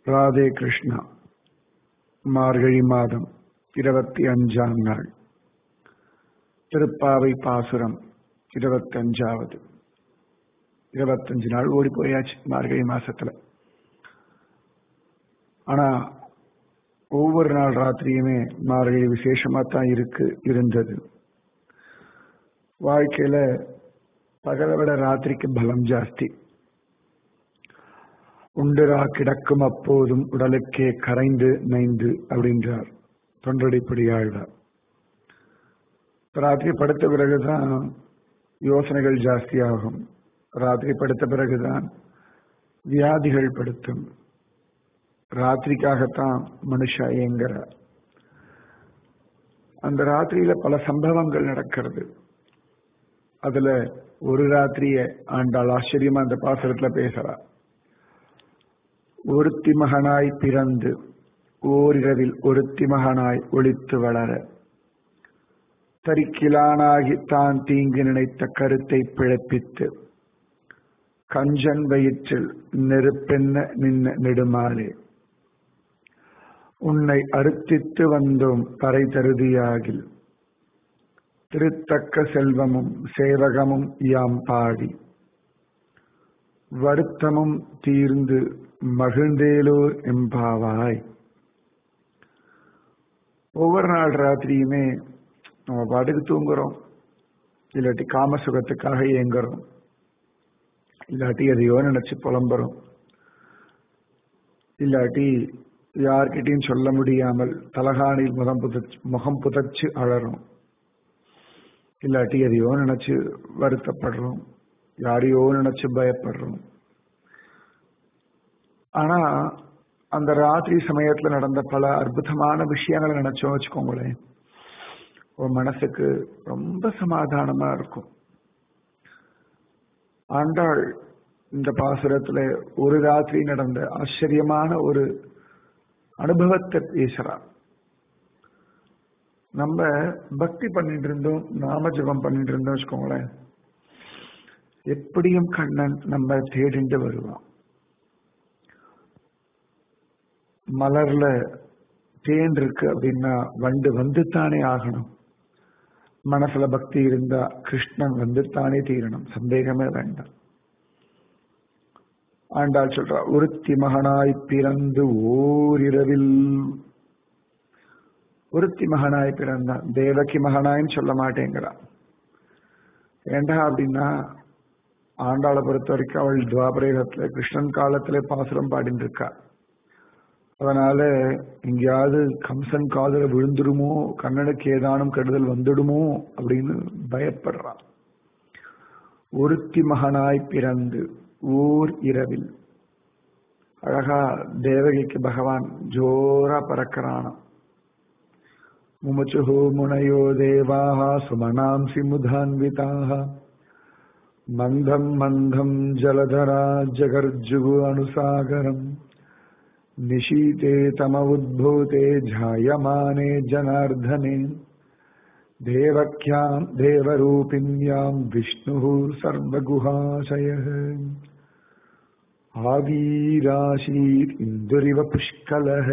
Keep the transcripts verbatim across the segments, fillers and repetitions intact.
ராதே கிருஷ்ணா. மார்கழி மாதம் இருபத்தி அஞ்சாம் நாள். திருப்பாவை பாசுரம் இருபத்தஞ்சாவது. இருபத்தஞ்சு நாள் ஓடி போயாச்சு மார்கழி மாசத்துல. ஆனா ஒவ்வொரு நாள் ராத்திரியுமே மார்கழி விசேஷமா தான் இருக்கு இருந்தது. வாழ்க்கையில பகலை விட ராத்திரிக்கு பலம் ஜாஸ்தி. உண்டுரா கிடக்கும் அப்போதும் உடலுக்கே கரைந்து நைந்து அப்படின்றார் தொண்டடிப்படியாழ்வார். ராத்திரி படுத்த பிறகுதான் யோசனைகள் ஜாஸ்தியாகும். ராத்திரி படுத்த பிறகுதான் வியாதிகள் படுத்தும். ராத்திரிக்காகத்தான் மனுஷா இயங்குறார். அந்த ராத்திரியில பல சம்பவங்கள் நடக்கிறது. அதுல ஒரு ராத்திரிய ஆண்டாள் ஆச்சரியமா அந்த பாசுரத்துல பேசுறார். ஒருத்தி மகனாய் பிறந்து ஓரிரவில் ஒருத்தி மகனாய் ஒளித்து வளர தரிக்கிலானாகி தான் தீங்கு நினைத்த கருத்தை பிழைப்பித்து கஞ்சன் வயிற்றில் நெருப்பென்ன நின்ன நெடுமாலே உன்னை அறுத்தித்து வந்தோம் பறை தருதியாகில் திருத்தக்க செல்வமும் சேவகமும் யாம் பாடி வருத்தமும் தீர்ந்து மகிழ்ந்தேலோர் எம்பாவாய். ஒவ்வொரு நாள் ராத்திரியுமே நம்ம பாட்டுக்கு தூங்குறோம், இல்லாட்டி காம சுகத்துக்காக ஏங்குறோம், இல்லாட்டி எதையோ நினைச்சு புலம்புறோம், இல்லாட்டி யார்கிட்டையும் சொல்ல முடியாமல் தலகாணியில் முகம் புதச்சு முகம் புதைச்சு அழறோம், இல்லாட்டி எதையோ நினைச்சு வருத்தப்படுறோம், யாரையோ நினைச்சு பயப்படுறோம். ஆனா அந்த ராத்திரி சமயத்துல நடந்த பல அற்புதமான விஷயங்களை நினைச்சோம் வச்சுக்கோங்களேன், உன் மனசுக்கு ரொம்ப சமாதானமா இருக்கும். ஆண்டாள் இந்த பாசுரத்துல ஒரு ராத்திரி நடந்த ஆச்சரியமான ஒரு அனுபவத்தை பேசுறான். நம்ம பக்தி பண்ணிட்டு இருந்தோம், நாம ஜபம் பண்ணிட்டு இருந்தோம் வச்சுக்கோங்களேன், எப்படியும் கண்ணன் நம்ம தேடிண்டு வருவான். மலர்ல தேன் இருக்கு அப்படின்னா வண்டு வந்துத்தானே ஆகணும். மனசுல பக்தி இருந்தா கிருஷ்ணன் வந்துத்தானே தீரணும், சந்தேகமே வேண்டாம். ஆண்டாள் சொல்றா, ஒருத்தி மகனாய் பிறந்து ஓரிரவில். ஒருத்தி மகனாய் பிறந்தான், தேவகி மகனாயின்னு சொல்ல மாட்டேங்கிறான். ஏண்டா அப்படின்னா ஆண்டாளை பொறுத்த வரைக்கும் அவள் துவாபரேகத்துல கிருஷ்ணன் காலத்துல பாசுரம் பாடிட்டு இருக்கா. அதனால எங்கேயாவது கம்சன் காதல விழுந்துடுமோ, கண்ணனுக்கு ஏதானும் கெடுதல் வந்துடுமோ அப்படின்னு பயப்படுறான். ஒருத்தி மகனாய் பிறந்து ஓர் இரவில். அழகா தேவகிக்கு பகவான் ஜோரா பறக்கிறானா. முமுச்சுஹோ முனையோ தேவாஹ சுமனாம்சி முதான்விதாஹ மந்தம் மந்தம் ஜலதரா ஜகர்ஜுகு அனுசாகரம் நிஷீதே தம உத்பூதே ஜாயமானே ஜனார்தனே தேவக்யாம் தேவரூபிண்யாம் விஷ்ணு சர்வகுஹாசயः ஆவீராசீத் இந்துரிவ புஷ்கலः.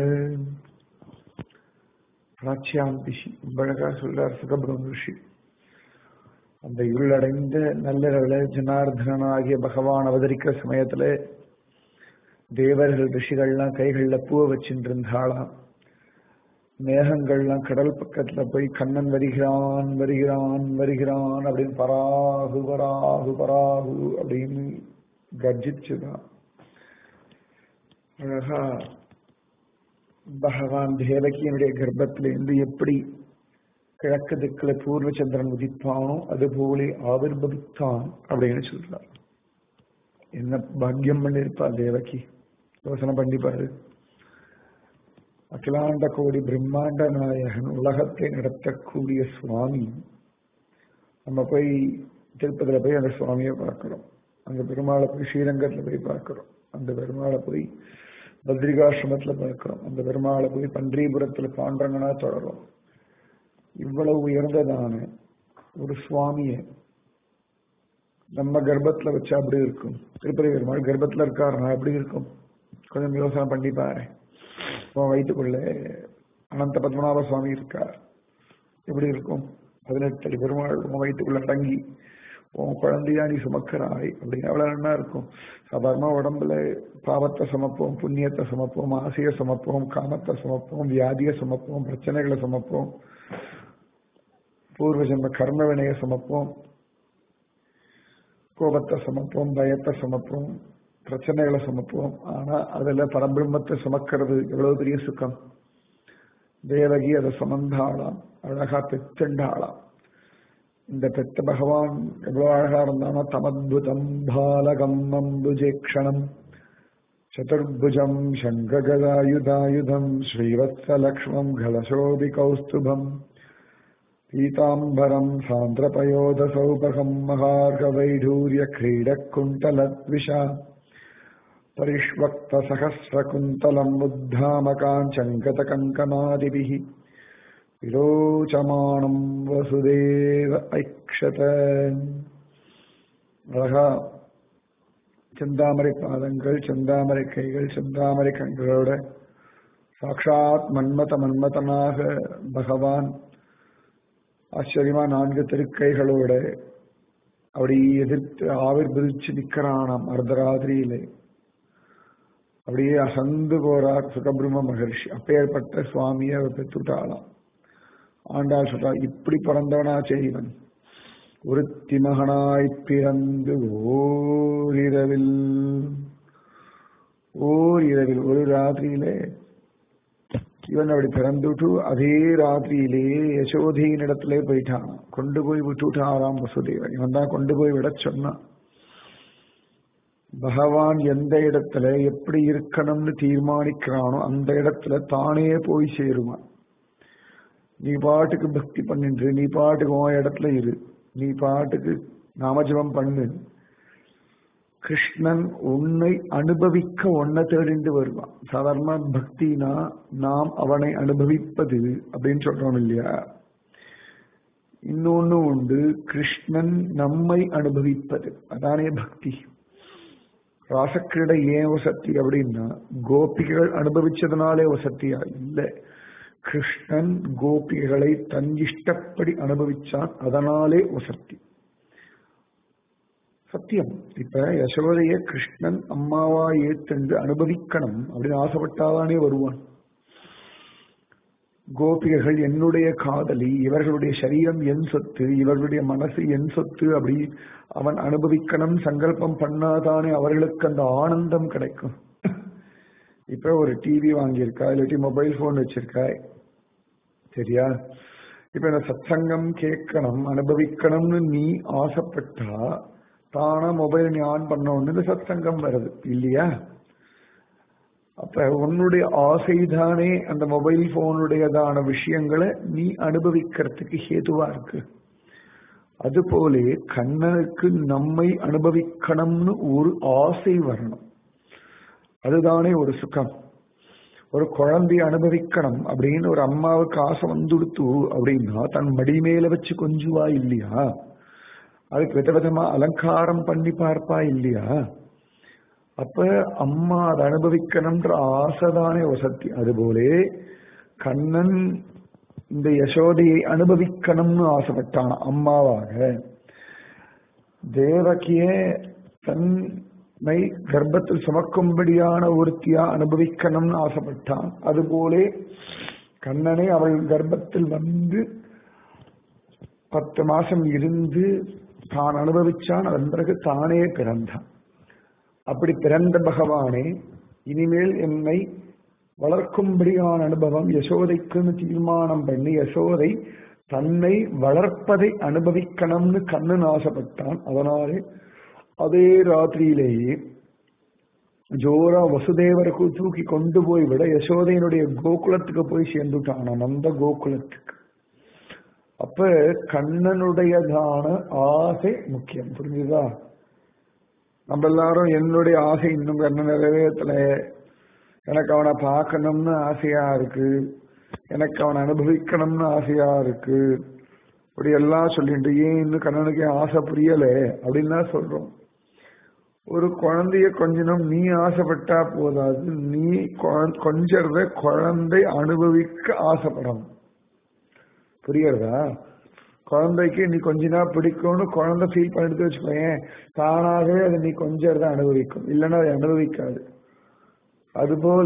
பிராச்சியாம் திஷி அழகா சொல்றார் சுகபிரம் ரிஷி. அந்த இருளடைந்த நல்ல ஜனார்தனாகிய பகவான் அவதரிக்கிற சமயத்துல தேவர்கள் ரிஷிகள்லாம் கைகள்ல பூவை வச்சுட்டு இருந்தாளாம். மேகங்கள்லாம் கடல் பக்கத்துல போய் கண்ணன் வருகிறான் வருகிறான் வருகிறான் அப்படின்னு பராகு பராகு பராகு அப்படின்னு கர்ஜிச்சுதான். அழகா பகவான் தேவகியனுடைய கர்ப்பத்திலிருந்து எப்படி கிழக்கு திக்குல பூர்வச்சந்திரன் உதிப்பானோ அது போலே ஆவிர்பவித்தான் அப்படின்னு சொல்றார். என்ன பாக்கியம் பண்ணிருப்பா தேவகி, யோசனை பண்ணிப்பாரு. அகிலாண்ட கோடி பிரம்மாண்ட நாயகன், உலகத்தை நடத்தக்கூடிய சுவாமி. நம்ம போய் திருப்பதியில போய் அந்த சுவாமியை பார்க்கிறோம், அந்த பெருமாளை போய் ஸ்ரீரங்கத்துல போய் பார்க்கிறோம், அந்த பெருமாளை போய் பத்ரிகாசிரமத்துல பார்க்கிறோம், அந்த பெருமாளை போய் பன்றிபுரத்துல பாண்டரங்கனா தொடரும். இவ்வளவு உயர்ந்ததான ஒரு சுவாமியை நம்ம கர்ப்பத்துல வச்சா அப்படி இருக்கும். திருப்பதி பெருமாள் கர்ப்பத்துல இருக்காருன்னா எப்படி இருக்கும்? கொஞ்சம் யோசனை பண்ணி பாரு. உன் வயிற்றுக்குள்ள அனந்த பத்மநாப சுவாமி இருக்கார். எப்படி இருக்கும்? பதினெட்டு அடி பெருமாள் உன் வயிற்றுக்குள்ள அடங்கி உன் குழந்தையா நீ சுமக்கிறாய் அப்படின்னு எவ்வளவு நல்லா இருக்கும். சாதாரண உடம்புல பாவத்தை சுமப்போம், புண்ணியத்தை சுமப்போம், ஆசையை சுமப்போம், காமத்தை சுமப்போம், வியாதியை சுமப்போம், பிரச்சனைகளை சுமப்போம், பூர்வ ஜென்ம கர்ம வினையை சுமப்போம், கோபத்தை சுமப்போம், பயத்தை சுமப்போம், பிரச்சனைகளை சுமப்போம். ஆனா அதுல பரபிரம்மத்தை சுமக்கிறது எவ்வளவு பெரிய சுகம். தேவகி அதை சுமந்தாளாம், அழகா பெற்றெண்டாளாம். இந்த பெத்த பகவான் எவ்வளவு அழகா இருந்தானோ, தமத்புதம் பாலகம் அம்புஜேக்ஷணம் சதுர்புஜம் சங்ககதாயுதாயுதம் ஸ்ரீவத்ஸலக்ஷ்மம் கலசோபி கௌஸ்துபம் பீதாம்பரம் சாந்திரபயோத சௌபகம் மகார்கவைடூரிய கிரீடக்குண்டலத்விஷா பரிஷ்வக்த சகஸ்ரகுந்தலம் உத்தாமகாஞ்சங்கத கங்கனாதிபிஹி விரோச்சமானம் வசுதேவ ஐக்ஷத. அழகா செந்தாமரை பாதங்கள், செந்தாமரை கைகள், செந்தாமரை கண்களோட சாட்சாத் மன்மத மன்மதனாக பகவான் ஆச்சரியமா நான்கு திருக்கைகளோட அப்படி எதிர்த்து ஆவிர் பிரிச்சு நிக்கிறானாம் அர்த்தராத்திரியிலே. அப்படியே அசந்து போறார் சுகபிரம்ம மகர்ஷி. அப்பேற்பட்ட சுவாமியை அவர் பெற்றுட்டாளாம். ஆண்டாள் சொல்றா, இப்படி பிறந்தவனா செய்வன் ஒருத்தி மகனாய் பிறந்து ஓரிரவில் ஓர் இரவில் ஒரு ராத்திரியிலே இவன் அப்படி பிறந்துட்டு அதே ராத்திரியிலே யசோதையின் இடத்துல போயிட்டான். கொண்டு போய் விட்டுட்டாராம் வசுதேவன். இவன் தான் கொண்டு போய் விட சொன்னான். பகவான் எந்த இடத்துல எப்படி இருக்கணும்னு தீர்மானிக்கிறானோ அந்த இடத்துல தானே போய் சேருவான். நீ பாட்டுக்கு பக்தி பண்ணின்று, நீ பாட்டுக்கு உன் இடத்துல இரு, நீ பாட்டுக்கு நாமஜபம் பண்ணு. கிருஷ்ணன் உன்னை அனுபவிக்க ஒன்ன தேடிண்டு வருவான். சாதாரண பக்தினா நாம் அவனை அனுபவிப்பது அப்படின்னு சொல்றோம் இல்லையா? இன்னொன்னு உண்டு, கிருஷ்ணன் நம்மை அனுபவிப்பது, அதானே பக்தி. ராசக்கிரீடை ஏன் வசத்தி அப்படின்னா கோபிகள் அனுபவிச்சதுனாலே வசத்தியா இல்லை. கிருஷ்ணன் கோபிகளை தன் இஷ்டப்படி அனுபவிச்சான், அதனாலே வசத்தி. சத்தியம். இப்ப யசோதைய கிருஷ்ணன் அம்மாவா ஏத்தென்று அனுபவிக்கணும் அப்படின்னு ஆசைப்பட்டாதானே வருவான். கோபிகைகள் என்னுடைய காதலி, இவர்களுடைய சரீரம் என் சொத்து, இவர்களுடைய மனசு என் சொத்து அப்படி அவன் அனுபவிக்கணும் சங்கல்பம் பண்ணாதானே அவர்களுக்கு அந்த ஆனந்தம் கிடைக்கும். இப்ப ஒரு டிவி வாங்கியிருக்கா, இல்லாட்டி மொபைல் போன் வச்சிருக்கா, சரியா? இப்ப இந்த சத்சங்கம் கேட்கணும் அனுபவிக்கணும்னு நீ ஆசைப்பட்டா தானா மொபைல் நீ ஆன் பண்ணோன்னு இந்த சத்சங்கம் வருது இல்லையா? அப்ப உன்னுடைய ஆசைதானே அந்த மொபைல் போனுடையதான விஷயங்களை நீ அனுபவிக்கிறதுக்கு ஹேதுவா இருக்கு. அதுபோலே கண்ணனுக்கு நம்மை அனுபவிக்கணும்னு ஒரு ஆசை வரணும். அதுதானே ஒரு சுகம். ஒரு குழந்தைய அனுபவிக்கணும் அப்படின்னு ஒரு அம்மாவுக்கு ஆசை வந்துடுத்து அப்படின்னா தன் மடி மேல வச்சு கொஞ்சுவா இல்லையா? அதுக்கு விதவிதமா அலங்காரம் பண்ணி பார்ப்பா இல்லையா? அப்ப அம்மா அதை அனுபவிக்கணும்ன்ற ஆசைதானே வசதி. அதுபோலே கண்ணன் இந்த யசோதையை அனுபவிக்கணும்னு ஆசைப்பட்டான் அம்மாவாக. தேவகியே தன்னை கர்ப்பத்தில் சுமக்கும்படியான ஒருத்தியா அனுபவிக்கணும்னு ஆசைப்பட்டான். அதுபோலே கண்ணனை அவள் கர்ப்பத்தில் வந்து பத்து மாசம் இருந்து தான் அனுபவிச்சான். அதன் பிறகு தானே பிறந்தான். அப்படி பிறந்த பகவானே இனிமேல் என்னை வளர்க்கும்படியான அனுபவம் யசோதைக்குன்னு தீர்மானம் பண்ணி யசோதை தன்னை வளர்ப்பதை அனுபவிக்கணும்னு கண்ணன் ஆசைப்பட்டான். அதனாலே அதே ராத்திரியிலேயே ஜோரா வசுதேவருக்கு தூக்கி கொண்டு போய் விட யசோதையினுடைய கோகுலத்துக்கு போய் சேர்ந்துட்டான், நந்த கோகுலத்துக்கு. அப்ப கண்ணனுடையதான ஆசை முக்கியம். புரிஞ்சுதா? நம்ம எல்லாரும் என்னுடைய ஆசை இன்னும் கண்ண நிறைவேற்றல, எனக்கு அவனை பார்க்கணும்னு ஆசையா இருக்கு, எனக்கு அவனை அனுபவிக்கணும்னு ஆசையா இருக்கு, இப்படி எல்லாம் சொல்லிட்டு ஏன் இன்னும் கண்ணனுக்கு ஆசை புரியல அப்படின்னா சொல்றோம். ஒரு குழந்தைய கொஞ்சணும் நீ ஆசைப்பட்டா போதாது, நீ கொஞ்சறத குழந்தை அனுபவிக்க ஆசைப்படணும். புரியுறதா? குழந்தைக்கு நீ கொஞ்சனா பிடிக்கும்னு குழந்தை ஃபீல் பண்ணிட்டு வச்சுக்கோயேன், தானாகவே அதை நீ கொஞ்சறத அனுபவிக்கும், இல்லைன்னா அதை அனுபவிக்காது. அதுபோல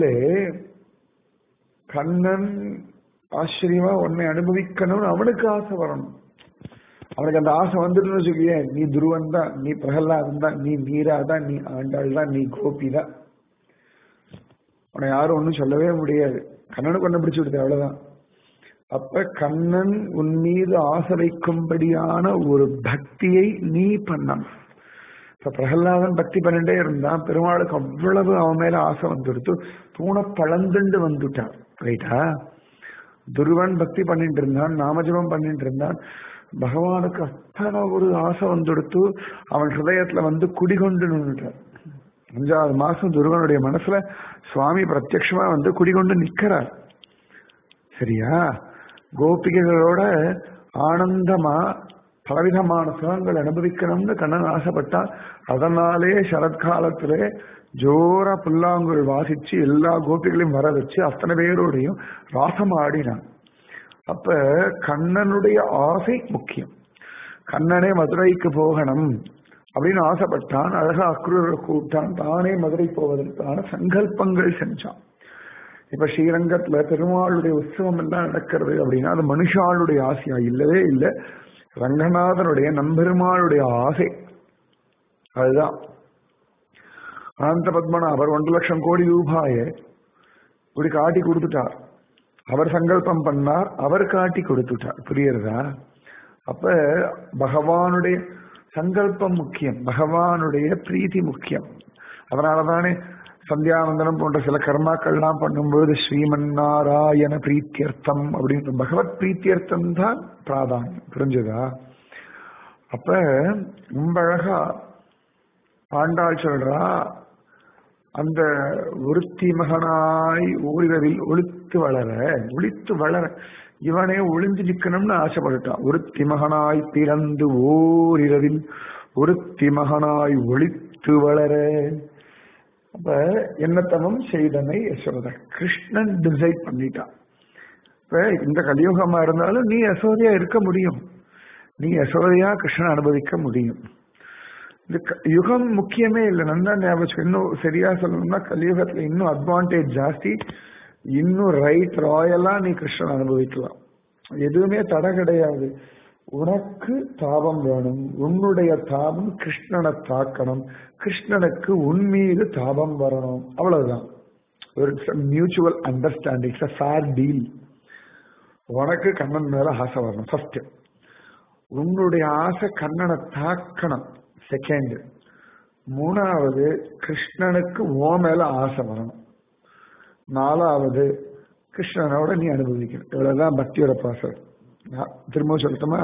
கண்ணன் ஆச்சரியமா உன்னை அனுபவிக்கணும்னு அவனுக்கு ஆசை வரணும். அவனுக்கு அந்த ஆசை வந்துட்டுன்னு வச்சுக்கோயே, நீ துருவன் தான், நீ பிரகலாதன் தான், நீ மீரா தான், நீ ஆண்டாள் தான், நீ கோபி தான். உன்னை யாரும் ஒன்றும் சொல்லவே முடியாது. கண்ணனுக்கு ஒன்றை பிடிச்சு விடுது, அவ்வளவுதான். அப்ப கண்ணன் உன் மீது ஆசை வைக்கும்படியான ஒரு பக்தியை நீ பண்ணணும். இப்ப பிரகலாதன் பக்தி பண்ணிட்டே இருந்தான், பெருமாளுக்கு அவ்வளவு அவன் மேல ஆசை வந்துடுத்து, தூண பழந்துண்டு வந்துட்டான். ரைட்டா? துருவன் பக்தி பண்ணிட்டு இருந்தான், நாமஜபம் பண்ணிட்டு இருந்தான், பகவானுக்கு அத்தனை ஒரு ஆசை வந்துடுத்து, அவன் ஹிருதயத்துல வந்து குடிகொண்டு நின்றுட்டான். அஞ்சாவது மாசம் துருவனுடைய மனசுல சுவாமி பிரத்யட்சமா வந்து குடிகொண்டு நிக்கிறார். சரியா? கோபிகைகளோட ஆனந்தமா பலவிதமான சுகங்கள் அனுபவிக்கணும்னு கண்ணன் ஆசைப்பட்டான். அதனாலே சரத்காலத்திலே ஜோரா புல்லாங்குழல் வாசிச்சு எல்லா கோபிகளையும் வர வச்சு அத்தனை பேரோடையும் ராசம் ஆடினான். அப்ப கண்ணனுடைய ஆசை முக்கியம். கண்ணனே மதுரைக்கு போகணும் அப்படின்னு ஆசைப்பட்டான். அழகா அக்ரூரை கூப்பிட்டான், தானே மதுரை போவதற்கான சங்கல்பங்கள் செஞ்சான். இப்ப ஸ்ரீரங்கத்துல பெருமாளுடைய உற்சவம் எல்லாம் நடக்கிறது அப்படின்னா அது மனுஷாளுடைய ஆசையா? இல்லவே இல்லை, ரங்கநாதனுடைய நம்பெருமாளுடைய ஆசை. அதுதான் அனந்த பத்மநாபர் ஒன்றரை லட்சம் கோடி ரூபாயை இப்படி காட்டி கொடுத்துட்டார். அவர் சங்கல்பம் பண்ணார், அவர் காட்டி கொடுத்துட்டார். புரியுறதா? அப்ப பகவானுடைய சங்கல்பம் முக்கியம், பகவானுடைய பிரீத்தி முக்கியம். அதனாலதானே சந்தியாவந்தனம் போன்ற சில கர்மாக்கள்லாம் பண்ணும்போது ஸ்ரீமன் நாராயண பிரீத்தியர்த்தம் அப்படின்னு பகவத் பிரீத்தியர்த்தம் தான் பிராதானியம். புரிஞ்சுதா? அப்ப ரொம்ப அழகா ஆண்டாள் சொல்றா, அந்த ஒருத்தி மகனாய் ஓரிரவில் ஒளித்து வளர, ஒளித்து வளர இவனே ஒளிஞ்சு நிக்கணும்னு ஆசைப்பட்டுட்டான். ஒருத்தி மகனாய் பிறந்து ஓரிரவில் ஒருத்தி மகனாய் ஒளித்து வளர. அப்ப என்னத்தவம் செய்தனை யசோதா, கிருஷ்ணன் டிசைட் பண்ணிட்டான். இப்ப இந்த கலியுகமா இருந்தாலும் நீ யசோதையா இருக்க முடியும், நீ யசோதையா கிருஷ்ணன் அனுபவிக்க முடியும். இந்த யுகம் முக்கியமே இல்லை, நல்லா ஞாபகம். இன்னும் சரியா சொல்லணும்னா கலியுகத்துல இன்னும் அட்வான்டேஜ் ஜாஸ்தி, இன்னும் ரைட் ராயலா நீ கிருஷ்ணன் அனுபவிக்கலாம். எதுவுமே தடை கிடையாது. உனக்கு தாபம் வேணும், உன்னுடைய தாபம் கிருஷ்ணனை தாக்கணும், கிருஷ்ணனுக்கு உன் மீது தாபம் வரணும், அவ்வளவுதான். ஒரு மியூச்சுவல் அண்டர்ஸ்டாண்டிங், ஃபேர் டீல். உனக்கு கண்ணன் மேல ஆசை வரணும் ஃபர்ஸ்ட், உன்னுடைய ஆசை கண்ணனை தாக்கணும் செகண்ட், மூணாவது கிருஷ்ணனுக்கு ஓ மேல ஆசை வரணும், நாலாவது கிருஷ்ணனோட நீ அனுபவிக்கணும். இவ்வளவுதான் பக்தியோட ப்ராசஸ். திரும்ப சொல்லட்டுமா?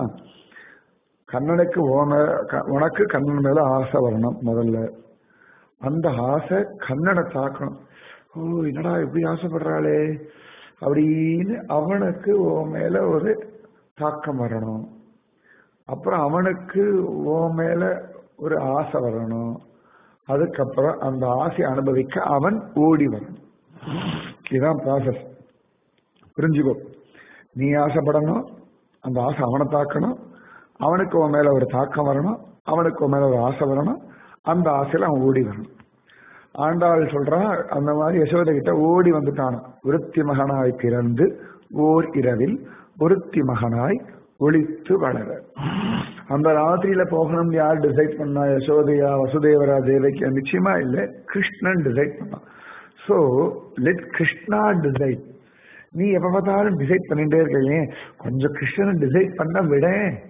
கண்ணனுக்கு ஓம உனக்கு கண்ணன் மேல ஆசை வரணும் முதல்ல, அந்த ஆசை கண்ணனை தாக்கணும். ஓ என்னடா இப்படி ஆசைப்படுறாளே அப்படின்னு அவனுக்கு ஓ மேல ஒரு தாக்கம் வரணும். அப்புறம் அவனுக்கு ஓ மேல ஒரு ஆசை வரணும். அதுக்கப்புறம் அந்த ஆசை அனுபவிக்க அவன் ஓடி வரணும். இதுதான் ப்ராசஸ். புரிஞ்சுக்கோ. நீ ஆசைப்படணும், அந்த ஆசை அவனை தாக்கணும், அவனுக்கு உன் மேல ஒரு தாக்கம் வரணும், அவனுக்கு உன் மேல ஒரு ஆசை வரணும், அந்த ஆசையில அவன் ஓடி வரணும். ஆண்டாள் சொல்றா, அந்த மாதிரி யசோதை கிட்ட ஓடி வந்துட்டான். ஒருத்தி மகனாய் பிறந்து ஓர் இரவில் ஒருத்தி மகனாய் ஒளித்து வளர. அந்த ராத்திரியில போகணும் யார் டிசைட் பண்ணா? யசோதையா, வசுதேவரா, தேவகியா? நிச்சயமா இல்லை, கிருஷ்ணன் டிசைட் பண்ணான். So let Krishna decide. நீ எப்ப பார்த்தாலும் டிசைட் பண்ணிட்டே இருக்கீங்க, கொஞ்சம் கிருஷ்ணனை டிசைட் பண்ண விட.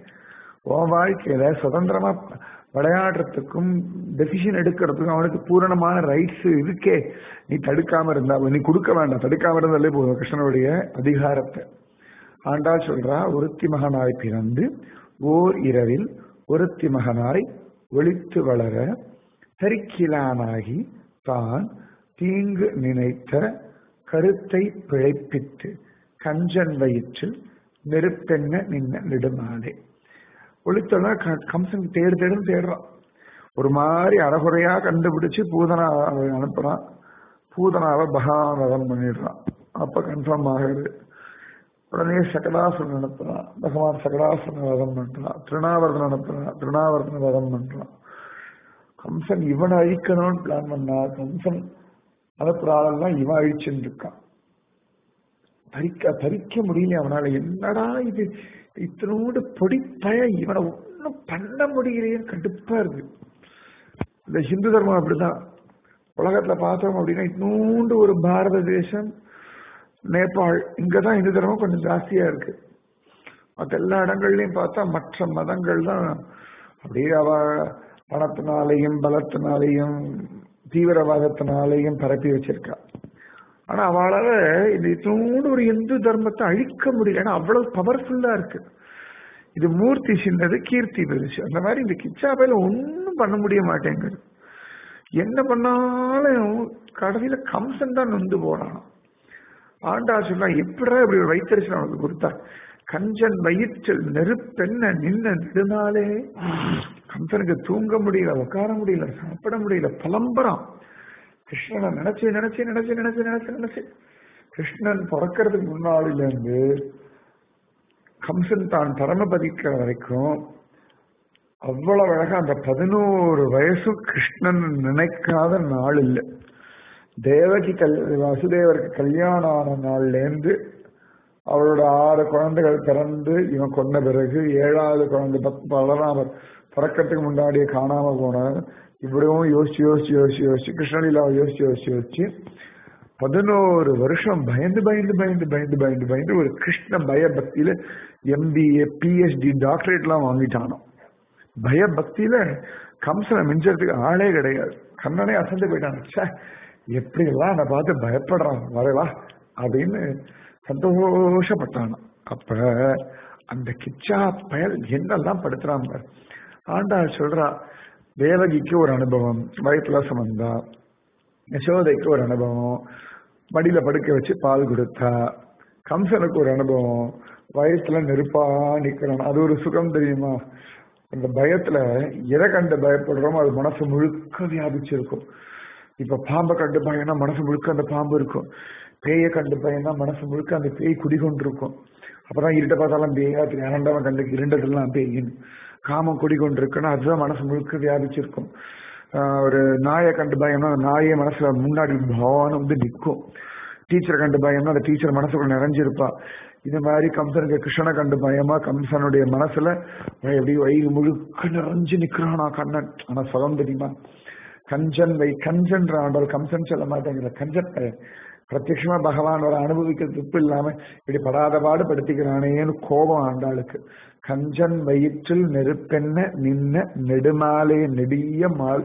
உன் வாழ்க்கையில சுதந்திரமா விளையாடுறதுக்கும் டெசிஷன் எடுக்கிறதுக்கும் அவனுக்கு பூரணமான ரைட்ஸ் இருக்கே. நீ தடுக்காம இருந்தா, நீ கொடுக்க வேண்டாம், தடுக்காம இருந்தாலே போதும் கிருஷ்ணனுடைய அதிகாரத்தை. ஆண்டாள் சொல்றா, ஒருத்தி மகனாய் பிறந்து ஓர் இரவில் ஒருத்தி மகனாய் ஒளித்து வளர தரிக்கிலானாகி தான் தீங்கு நினைத்த கருத்தை பிழைப்பித்து கஞ்சன் வயிற்றில் நெருப்பெண்ண நின்ன நெடுமாலே. ஒளித்தோட கம்சன் தேடு தேடும் தேடுறான். ஒரு மாதிரி அறகுறையா கண்டுபிடிச்சு பூதனா அனுப்புறான். பூதனாவை பகவான் பண்ணிடுறான். அப்ப கன்ஃபார்ம் ஆகுது. உடனே சகடாசுரன் அனுப்புறான். பகவான் சகடாசுரன் வதம் பண்றான். திருநாவர்தன் அனுப்புறான். திருநாவர்தன வதம் பண்றான். கம்சன் இவனை அழிக்கணும்னு பிளான் பண்ணா கம்சன் அனுப்புற ஆளெல்லாம் இவன் அழிச்சுட்டு இருக்கான். பறிக்க பறிக்க முடியல அவனால. என்னடா இது இத்தனோடு பொடிப்பய இவனை ஒன்னும் பண்ண முடியலையே கடுப்பா இருக்கு. இந்த ஹிந்து தர்மம் அப்படிதான். உலகத்துல பார்த்தோம் அப்படின்னா இன்னொன்று ஒரு பாரத தேசம், நேபாள், இங்கதான் இந்து தர்மம் கொஞ்சம் ஜாஸ்தியா இருக்கு. மற்ற எல்லா இடங்கள்லயும் பார்த்தா மற்ற மதங்கள் தான் அப்படியே அவ பணத்தினாலையும் பலத்தினாலையும் தீவிரவாதத்தினாலையும் பரப்பி வச்சிருக்கா. ஆனா அவளால இந்த இன்னொன்று ஒரு இந்து தர்மத்தை அழிக்க முடியல. ஏன்னா அவ்வளவு பவர்ஃபுல்லா இருக்கு. இது மூர்த்தி சின்னது, கீர்த்தி பெருசு. அந்த மாதிரி இந்த கிச்சாபையில ஒன்னும் பண்ண முடிய மாட்டேங்குது. என்ன பண்ணாலும் கடைசியில கம்சன் தான் நொந்து போறான். ஆண்டா சொல்லா எப்படா இப்படி ஒரு வைத்தரிசனம் அவனுக்கு கொடுத்தா. கஞ்சன் வயிற்றில் நெருப்பெண்ண நின்ன நெடுநாளே. கம்சனுக்கு தூங்க முடியல, உட்கார முடியல, சாப்பிட முடியல, புலம்புறான். கிருஷ்ணனை நினைச்சு நினைச்சு நினைச்சு நினைச்சு நினைச்சு நினைச்சு கிருஷ்ணன் பிறக்கிறதுக்கு முன்னாடில இருந்து கம்சன் தான் பரமபதிக்கிற வரைக்கும் அவ்வளவு அழகா அந்த பதினோரு வயசு கிருஷ்ணன் நினைக்காத நாள் இல்லை. தேவகி கல் வசுதேவருக்கு கல்யாணம் ஆன நாள்ல இருந்து அவளோட ஆறு குழந்தைகள் பிறந்து இவன் கொண்ட பிறகு ஏழாவது குழந்தை பலராமர் பிறக்கிறதுக்கு முன்னாடியே காணாம போனார். இப்படியும் யோசிச்சு யோசிச்சு யோசிச்சு யோசிச்சு கிருஷ்ணலீலாவை யோசிச்சு யோசிச்சு யோசிச்சு பதினோரு வருஷம் பயந்து பயந்து பயந்து பயந்து பயந்து பயந்து ஒரு கிருஷ்ண பயபக்தியில எம்பிஏ பிஹெச்டி டாக்டரேட் எல்லாம் வாங்கிட்டானோ. பயபக்தியில கம்சனை மிஞ்சறதுக்கு ஆளே கிடையாது. கண்ணனே அசந்து போயிட்டான். எப்படி எல்லாம் நான் பார்த்து பயப்படுறான் வரவா அப்படின்னு சந்தோஷப்பட்டான். அப்ப அந்த கிச்சா பயல் என்னெல்லாம் படுத்துறான். ஆண்டாள் சொல்றா, தேவகிக்கு ஒரு அனுபவம், வயிற்றுல சுமந்தா. யசோதைக்கு ஒரு அனுபவம், மடியில படுக்க வச்சு பால் கொடுத்தா. கம்சனுக்கு ஒரு அனுபவம், வயிற்றுல நெருப்பா நிக்கிறான். அது ஒரு சுகம் தெரியுமா? அந்த பயத்துல எதை கண்டு பயப்படுறோமோ அது மனசு முழுக்க வியாபிச்சிருக்கும். இப்ப பாம்பை கண்டு பயனா மனசு முழுக்க அந்த பாம்பு இருக்கும். பேயை கண்டு பயனா மனசு முழுக்க அந்த பேய் குடிகொண்டிருக்கும். அப்பதான் இருட்ட பார்த்தாலும் பேயா தெரியும். இரண்டாம் கண்டுக்கு இருண்டதெல்லாம் பேயின்னு. காமம் குடிகொண்டிருக்குன்னா அதுதான் மனசு முழுக்க வியாபிச்சிருக்கும். ஆஹ் ஒரு நாயை கண்டு பயம்னா அந்த நாயை மனசுல முன்னாடி பவான வந்து நிற்கும். டீச்சரை கண்டு பயம்னா அந்த டீச்சர் மனசுக்குள்ள நிறைஞ்சிருப்பா. இது மாதிரி கம்சனுக்கு கிருஷ்ணனை கண்டு பயமா கம்சனுடைய மனசுல எப்படி வயிறு முழுக்க நிறைஞ்சு நிக்கிறானா கண்ணன். ஆனா சுகம் தெரியுமா? கஞ்சன் வை கஞ்சன் ஆண்டால் கம்சன் சொல்ல மாட்டேங்கிற கஞ்சன் பிரத்யட்சமா பகவான் வர அனுபவிக்க துப்பு இல்லாம இப்படி படாத பாடு படுத்திக்கிறானேன்னு கோபம் ஆண்டாளுக்கு. கஞ்சன் வயிற்றில் நெருப்பென்ன நின்ன நெடுமாலே நெடிய மால்.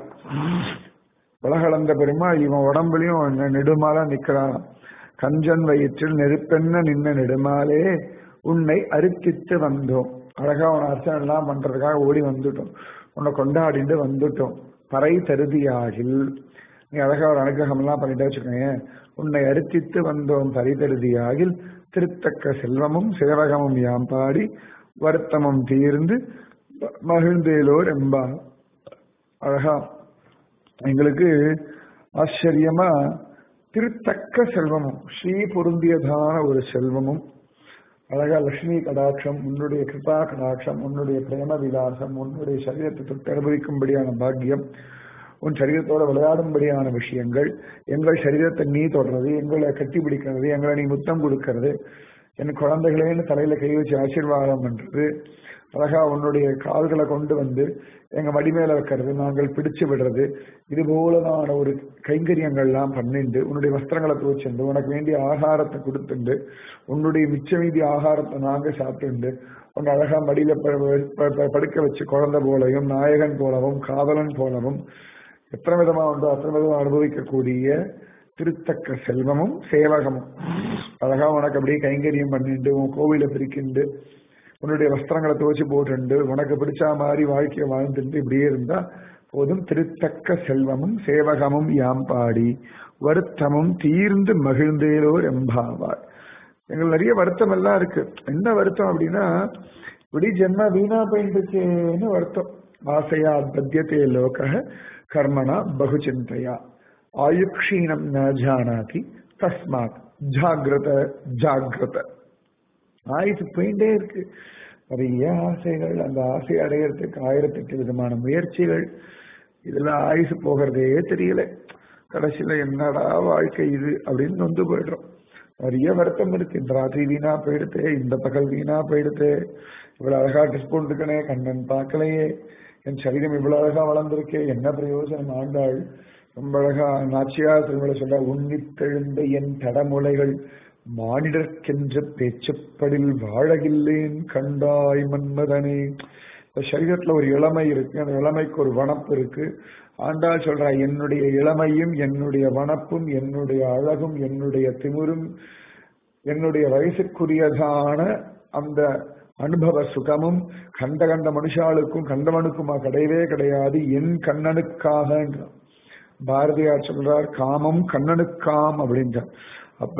உலகளந்த பெருமா இவன் உடம்புலயும் நெடுமாலா நிக்கிறான். கஞ்சன் வயிற்றில் நெருப்பென்ன நின்ன நெடுமாலே உன்னை அரித்தித்து வந்தோம். அழகா உன அர்ச்சனை எல்லாம் பண்றதுக்காக ஓடி வந்துட்டோம். உன்னை கொண்டாடிட்டு வந்துட்டோம். பறை தருதியாகில் நீ அழகா ஒரு அனுகிரகம் எல்லாம் பண்ணிட்டு வச்சுக்கோங்க. உன்னை அரித்தித்து வந்தோம் பறை தருதியாகில் திருத்தக்க செல்வமும் சேவகமும் யாம் பாடி வருத்தமும் தீர்ந்து மகிழ்ந்தேலோர் என்பா. அழகா எங்களுக்கு ஆச்சரியமா திருத்தக்க செல்வமும் ஸ்ரீ பொருந்தியதான ஒரு செல்வமும் அழகா லட்சுமி கடாட்சம், உன்னுடைய கிருபா கடாட்சம், உன்னுடைய பிரேம விலாசம், உன்னுடைய சரீரத்தை தொட்டு அனுபவிக்கும்படியான பாக்கியம், உன் சரீரத்தோட விளையாடும்படியான விஷயங்கள், எங்கள் சரீரத்தை நீ தொடர்றது, எங்களை கட்டி பிடிக்கிறது, எங்களை நீ முத்தம் கொடுக்கறது, என் குழந்தைகளேன்னு தலையில கை வச்சு ஆசீர்வாதம் பண்றது, அழகா உன்னுடைய கால்களை கொண்டு வந்து எங்க மடி மேல வைக்கிறது, நாங்கள் பிடிச்சு விடுறது, இது போலதான ஒரு கைங்கரியங்கள்லாம் பண்ணிண்டு உன்னுடைய வஸ்திரங்களை துவச்சுண்டு உனக்கு வேண்டிய ஆகாரத்தை கொடுத்துண்டு உன்னுடைய மிச்ச மீதி ஆகாரத்தை நாங்க சாப்பிட்டுண்டு உன்னை அழகா மடியில படுக்க வச்சு குழந்தை போலவும் நாயகன் போலவும் காதலன் போலவும் எத்தனை விதமா உண்டோ அத்தனை விதமா அனுபவிக்கக்கூடிய திருத்தக்க செல்வமும் சேவகமும் அழகா உனக்கு அப்படியே கைங்கரியம் பண்ணிண்டு உன் கோவில பிரிக்கிண்டு உன்னுடைய வஸ்திரங்களை துவச்சு போட்டுண்டு உனக்கு பிடிச்ச மாதிரி வாழ்க்கையை வாழ்ந்துட்டு இப்படியே இருந்தா போதும். திருத்தக்க செல்வமும் சேவகமும் யாம் பாடி வருத்தமும் தீர்ந்து மகிழ்ந்தேலோர் எம்பாவார். எங்களுக்கு நிறைய வருத்தம் எல்லாம் இருக்கு. என்ன வருத்தம் அப்படின்னா இப்படி ஜென்ம வீணா போயிட்டுன்னு வருத்தம். ஆசையா பத்தியதே லோக கர்மணா பகுச்சிந்தையா ஆயுக்ஷீணம் ந ஜானாதி தஸ்மாத் ஜாகிரத ஜாகிரத. ஆயுசு போயிட்டே இருக்கு, நிறைய ஆசைகள், அந்த ஆசை அடையிறதுக்கு ஆயிரத்தெட்டு விதமான முயற்சிகள், இதுல ஆயுசு போகிறதே தெரியல. கடைசியில என்னடா வாழ்க்கை இது அப்படின்னு வந்து போயிடுறோம். நிறைய வருத்தம் இருக்கு. இந்த ராத்திரி வீணா போயிடுத்து, இந்த பகல் வீணா போயிடுத்து, இவ்வளவு அழகா ட்ரெஸ் போட்டுருக்கனே, கண்ணன் பார்க்கலையே, என் சரீரம் இவ்வளவு அழகா வளர்ந்திருக்கே, என்ன பிரயோஜனம். ஆண்டாள் ரொம்ப அழகா நாச்சியார் திருமலை சொல்ற, உன்னித்தெழுந்த என் தடமுலைகள் மானிடர்க்கென்ற பேச்சப்படில் வாழகில்லேன் கண்டாய் மன்மதனே. இந்த சரீரத்துல ஒரு இளமை இருக்கு, அந்த இளமைக்கு ஒரு வனப்பு இருக்கு. ஆண்டாள் சொல்றா, என்னுடைய இளமையும் என்னுடைய வனப்பும் என்னுடைய அழகும் என்னுடைய திமிரும் என்னுடைய வயசுக்குரியதான அந்த அனுபவ சுகமும் கண்ட கண்ட மனுஷாளுக்கும் கண்டவனுக்குமா கிடையவே கிடையாது, என் கண்ணனுக்காக. பாரதியார் சொல்றார், காமம் கண்ணனுக்காம் அப்படின்றார். அப்ப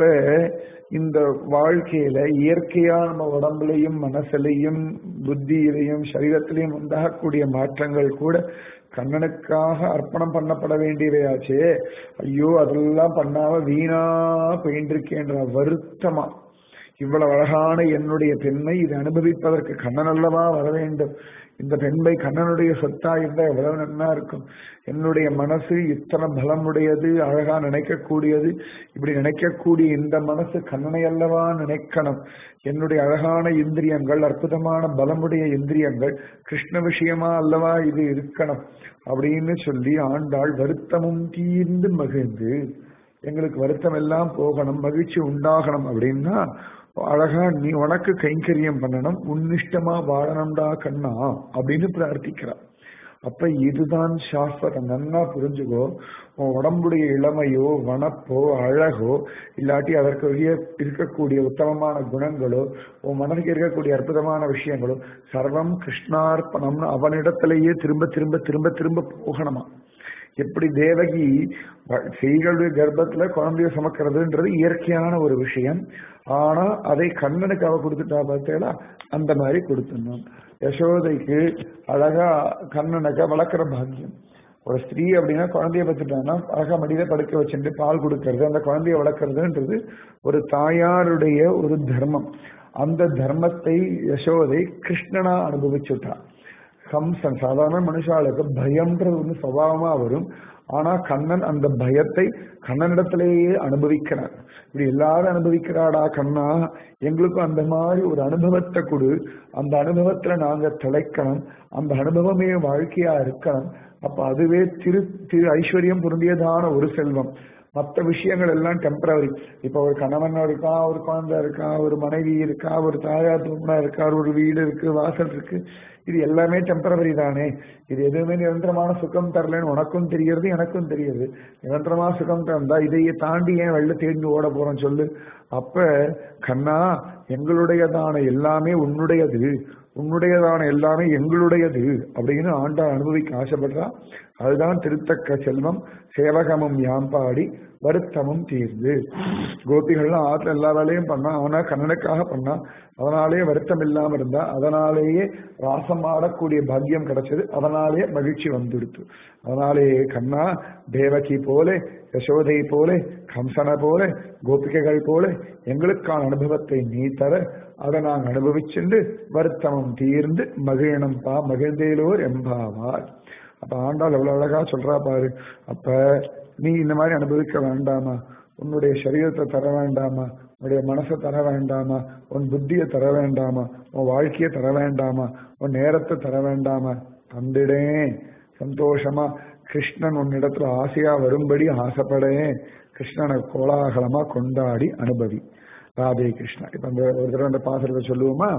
இந்த வாழ்க்கையில இயற்கையா நம்ம உடம்புலையும் மனசுலையும் புத்தியிலையும் சரீரத்திலையும் உண்டாகக்கூடிய மாற்றங்கள் கூட கண்ணனுக்காக அர்ப்பணம் பண்ணப்பட வேண்டியவையாச்சே. ஐயோ அதெல்லாம் பண்ணாம வீணா போயின்றிருக்கேன்ற வருத்தமா, இவ்வளவு அழகான என்னுடைய பெண்மை இதை அனுபவிப்பதற்கு கண்ணன் அல்லவா வர வேண்டும், இந்த பெண்மை கண்ணனுடைய சொத்தா இருந்தா எவ்வளவு நன்னா இருக்கும். என்னுடைய மனசு இத்தனை பலமுடையது, அழகா நினைக்கக்கூடியது, இப்படி நினைக்கக்கூடிய இந்த மனசு கண்ணனை அல்லவா நினைக்கணும். என்னுடைய அழகான இந்திரியங்கள், அற்புதமான பலமுடைய இந்திரியங்கள் கிருஷ்ண விஷயமா அல்லவா இது இருக்கணும் அப்படின்னு சொல்லி ஆண்டாள் வருத்தமும் தீர்ந்து மகிழ்ந்து, எங்களுக்கு வருத்தம் எல்லாம் போகணும், மகிழ்ச்சி உண்டாகணும் அப்படின்னா அழகா நீ உனக்கு கைங்கரியம் பண்ணணும், உன்னிஷ்டமா வாழணும்டா கண்ணா அப்படின்னு பிரார்த்திக்கிறார். அப்ப இதுதான் சாஸ்திரம். நன்னா புரிஞ்சுக்கோ. உன் உடம்புடைய இளமையோ வனப்போ அழகோ இல்லாட்டி அதற்கு இருக்கக்கூடிய உத்தமமான குணங்களோ உன் மனதுக்கு இருக்கக்கூடிய அற்புதமான விஷயங்களோ சர்வம் கிருஷ்ணார்ப்பணம்னு அவனிடத்திலேயே திரும்ப திரும்ப திரும்ப திரும்ப போகணுமா. எப்படி தேவகி செய்களுடைய கர்ப்பத்துல குழந்தைய சுமக்கிறதுன்றது இயற்கையான ஒரு விஷயம், ஆனா அதை கண்ணனுக்கு அவ கொடுத்துட்டா பார்த்தேடா, அந்த மாதிரி கொடுத்துடணும். யசோதைக்கு அழகா கண்ணனுக்கு வளர்க்குற பாக்கியம். ஒரு ஸ்திரீ அப்படின்னா குழந்தைய பத்துட்டான்னா அழகா மடியில படுக்க வச்சுட்டு பால் கொடுக்கறது, அந்த குழந்தைய வளர்க்கறதுன்றது ஒரு தாயாருடைய ஒரு தர்மம். அந்த தர்மத்தை யசோதை கிருஷ்ணனா அனுபவிச்சுட்டான். கம்சன் சாதாரண மனுஷாளுக்கு பயம்ன்றது ஒண்ணு சுபாவமா வரும், ஆனா கண்ணன் அந்த பயத்தை கண்ணனிடத்திலேயே அனுபவிக்கிறார். இப்படி எல்லாரும் அனுபவிக்கிறாடா கண்ணா, எங்களுக்கும் அந்த மாதிரி ஒரு அனுபவத்தை கொடு, அந்த அனுபவத்துல நாங்க திளைக்கணும், அந்த அனுபவமே வாழ்க்கையா இருக்கணும். அப்ப அதுவே திரு திரு ஐஸ்வர்யம் பொருந்தியதான ஒரு செல்வம். மற்ற விஷயங்கள் எல்லாம் டெம்பரவரி. இப்ப ஒரு கணவன் இருக்கா, ஒரு குழந்தை இருக்கா, ஒரு மனைவி இருக்கா, ஒரு தாயார் தூணா இருக்கா, ஒரு வீடு இருக்கு, வாசல் இருக்கு, இது எல்லாமே டெம்பரவரி தானே. இது எதுவுமே நிரந்தரமான சுகம் தரலன்னு உனக்கும் தெரியுது, எனக்கும் தெரியுது. நிரந்தரமான சுகம் தந்தா இதையே தாண்டி ஏன் வெள்ள தேடி ஓட போறோம் சொல்லு. அப்ப கண்ணா, எங்களுடையதான எல்லாமே உன்னுடையது, உன்னுடையதான எல்லாமே எங்களுடையது அப்படின்னு ஆண்டா அனுபவிக்க ஆசைப்படுறா. அதுதான் திருத்தக்க செல்வம். சேவகமும் யாம்பாடி வருத்தமும் தீர்ந்து. கோபிகள்லாம் ஆற்றுல எல்லா வேலையும் பண்ணா, ஆனா கண்ணனுக்காக பண்ணா, அதனாலேயே வருத்தம் இல்லாம இருந்தா, அதனாலேயே ராசம் ஆடக்கூடிய பாக்கியம் கிடைச்சது, அதனாலேயே மகிழ்ச்சி வந்துடுத்து. அதனாலேயே கண்ணா, தேவகி போல, யசோதை போல, கம்சனை போல, கோபிகைகள் போல எங்களுக்கான அனுபவத்தை நீ தர, அதை நாங்கள் அனுபவிச்சுண்டு வருத்தமும் தீர்ந்து மகிழனம் பா மகிழ்ந்தேலோர் எம்பாவார். அப்ப ஆண்டாள் எவ்வளவு அழகா சொல்றா பாரு. அப்ப நீ இந்த மாதிரி அனுபவிக்க வேண்டாமா, உன்னுடைய சரீரத்தை தர வேண்டாமா, உன்னுடைய மனசை தர வேண்டாமா, உன் புத்தியை தர வேண்டாமா, உன் வாழ்க்கையை தர வேண்டாமா, உன் நேரத்தை தர வேண்டாமா, தந்துடேன் சந்தோஷமா. கிருஷ்ணன் உன்னிடத்துல ஆசையா வரும்படி ஆசைப்படேன், கிருஷ்ணனை கோலாகலமா கொண்டாடி அனுபவி. ராதே கிருஷ்ணா. இப்ப அந்த ஒரு தடவை அந்த பாசத்தை சொல்லுவோமா.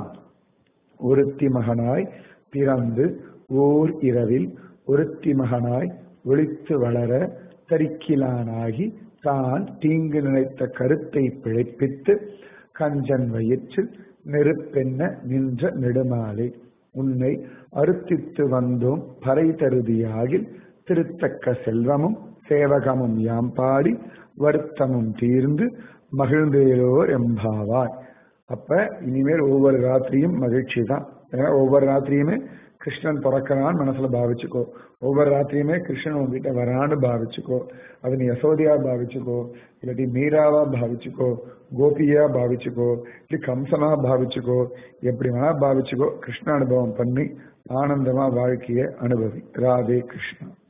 ஒருத்தி மகனாய் பிறந்து ஓர் இரவில் ஒருத்தி மகனாய் ஒளித்து வளர தரிக்கிலானாகி தான் தீங்கு நினைத்த கருத்தை பிழைப்பித்து கஞ்சன் வயிற்றில் நெருப்பென்ன நின்ற நெடுமாலை உன்னை அறுத்தித்து வந்தோம் பறை தருதியாகில் திருத்தக்க செல்வமும் சேவகமும் யாம்பாடி வருத்தமும் தீர்ந்து மகிழ்ந்தேலோர் எம்பாவார். அப்ப இனிமேல் ஒவ்வொரு ராத்திரியும் மகிழ்ச்சி தான். ஏன்னா ஒவ்வொரு ராத்திரியுமே கிருஷ்ணன் பிறக்கிறான்னு மனசுல பாவிச்சுக்கோ. ஒவ்வொரு ராத்திரியுமே கிருஷ்ணன் உங்ககிட்ட வரான்னு பாவிச்சுக்கோ. அது நீ யசோதியா பாவிச்சுக்கோ, இல்லாட்டி மீராவா பாவிச்சுக்கோ, கோபியா பாவிச்சுக்கோ, இல்லை கம்சனா பாவிச்சுக்கோ, எப்படி வேணா பாவிச்சுக்கோ. கிருஷ்ண அனுபவம் பண்ணி ஆனந்தமா வாழ்க்கையை அனுபவி. ராதே கிருஷ்ணா.